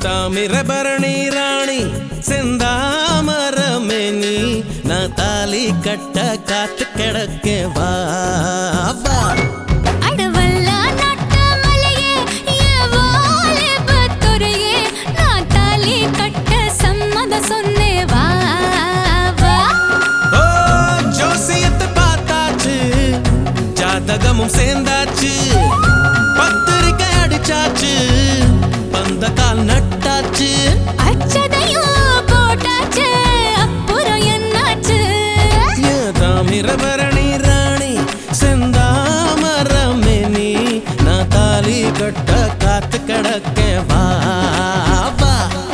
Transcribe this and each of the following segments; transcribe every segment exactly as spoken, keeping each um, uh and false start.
தாமிரபரணி ராணி செந்தாமரமேனி நான் தாலி கட்ட காத்து கிடக்க வா வா அடவல்லா நாட்டமலையே ஏவாலே பத்துரையே நான் தாலி கட்ட சம்மதம் சொன்னே வா வா ஓ ஜோசியத்தை பார்த்தாச்சு ஜாதகமும் சேர்ந்தாச்சு பத்திரிக்கை அடிச்சாச்சு பந்த கால் நட்டாச்சு அச்சதையும் போட்டாச்சு அப்புறம் என்னாச்சு தாமிரபரணி ராணி செந்தாமரமேனி நான் தாலி கட்ட காத்து கிடக்க வா வா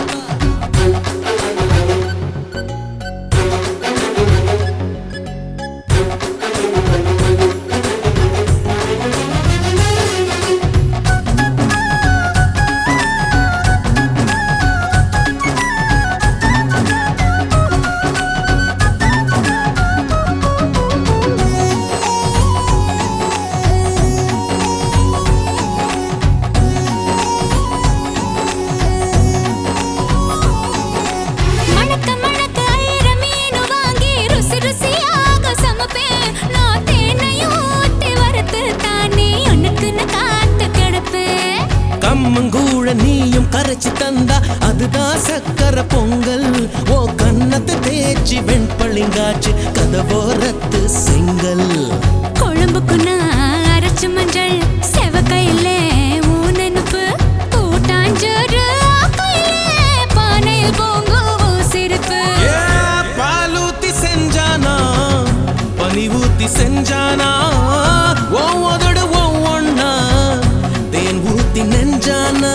கம்மங்கூழ நீயும் கரைச்சி தந்தா அதுதான் சக்கர பொங்கல் ஓ கண்ணத்தை தேய்ச்சி வெண்பளிங்காச்சு கதவோரத்து செங்கல் கொழும்புக்கு நான் அரைச்சு மஞ்சள் செவக்கையில ஊனனுப்பு கூட்டாஞ்சோறு பானையில் போங்கோ சிரிப்பு பாலூத்தி செஞ்சானா பனி ஊத்தி செஞ்சானா ஒவ்வொரு ஒவ்வொன்னா தேன் ஊத்தி நெஞ்சானா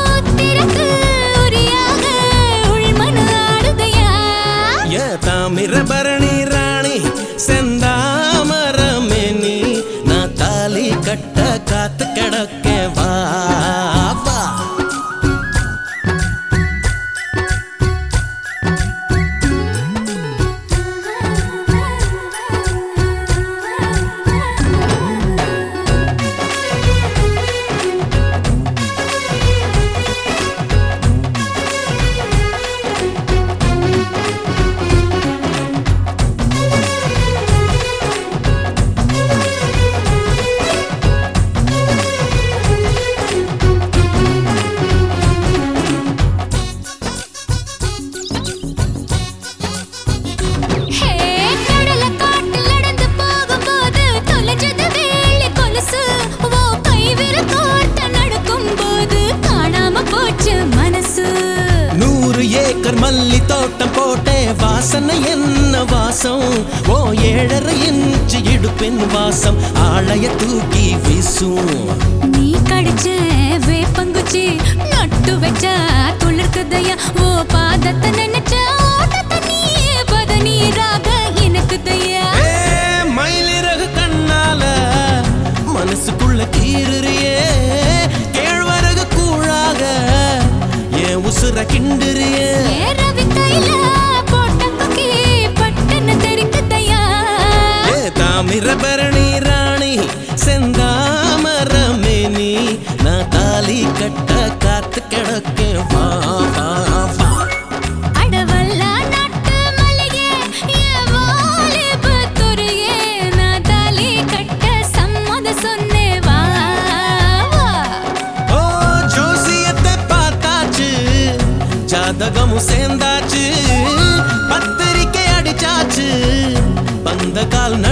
தாமிரபரணி ராணி செந்தாமரமேனி நான் தாலி கட்ட காத்து கிடக்க வா வா மல்லி தோட்டம் போட்டே வாசனை என்ன வாசம் ஓ ஏழரை இன்ச்சு இடுப்பின் வாசம் ஆளைய தூக்கி வீசும் நீ கடிச்ச வேப்பங்குச்சி நட்டு வச்சா துளிர்க்குதையா ஓ பாதத்தை நினைச்ச ஓட்டத்தை நீ பதநீராக எனக்குதையா மயிலிறகு கண்ணால மனசுக்குள்ள கீறியே கேழ்வரகு கூழாக ஏன் உசுர கிண்டுறியே தாமிரபரணி ராணி செந்தாமரமேனி நான் தாலி கட்ட காத்து கிடக்க வா வா வா அடவல்லா நாட்டமலையே ஏவாலே பத்துரையே நான் தாலி கட்ட சம்மதம் சொன்னே வா வா ஓ ஜோசியத்தை பார்த்தாச்சு ஜாதகமும் சேர்ந்தாச்சு பத்திரிக்கை அடிச்சாச்சு பந்த கால்